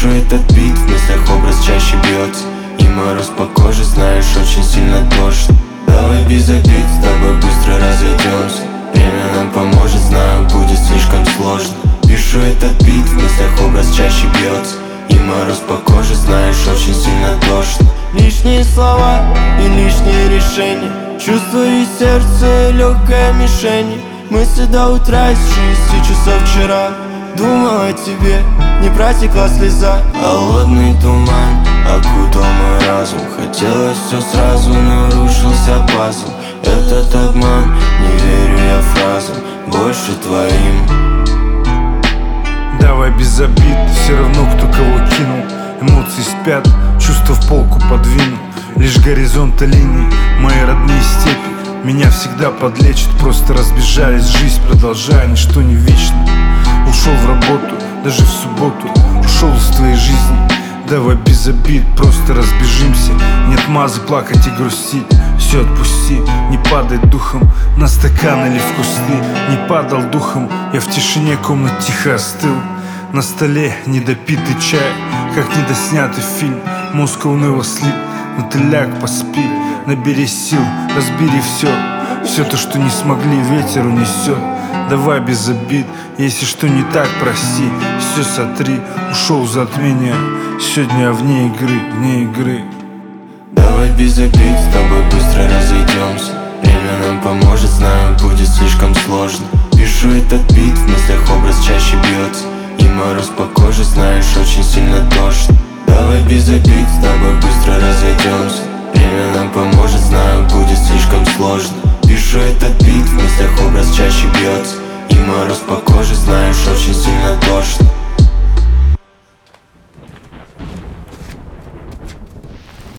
Пишу этот бит, в мыслях образ чаще бьется, и мороз по коже, знаешь, очень сильно тошно. Давай без обид, с тобой быстро разойдемся. Время нам поможет, знаю, будет слишком сложно. Пишу этот бит, в мыслях образ чаще бьется, и мороз по коже, знаешь, очень сильно тошно. Лишние слова и лишние решения, чувства и сердце легкая мишень. Мысли до утра из 6 часов вчера. Думал о тебе, не протекла слеза. Холодный туман окутал мой разум. Хотелось все сразу, но рушился пазл. Этот обман, не верю я фразам, больше твоим. Давай без обид, все равно кто кого кинул. Эмоции спят, чувства в полку подвинул. Лишь горизонта линий, мои родные степи меня всегда подлечат. Просто разбежались, жизнь продолжая, ничто не вечно. Ушел в работу, даже в субботу, ушел из твоей жизни. Давай без обид, просто разбежимся. Нет мазы плакать и грустить. Все отпусти, не падай духом на стакан или в кусты. Не падал духом, я в тишине комнат тихо остыл. На столе недопитый чай, как недоснятый фильм. Мозг уныло слип, но ты ляг, поспи. Набери сил, разбери все то, что не смогли, ветер унесет. Давай без обид, если что не так, прости. Все сотри, ушел в затмение. Сегодня я вне игры. Давай без обид, с тобой быстро разойдемся. Время нам поможет, знаю, будет слишком сложно. Пишу этот бит, в мыслях образ чаще бьется, и мороз по коже, знаешь, очень сильно тошно. Давай без обид, с тобой быстро разойдемся. Время нам поможет, знаю, будет слишком сложно. Пишу этот бит, в мыслях образ чаще бьется, и мороз по коже, знаешь, очень сильно тошно.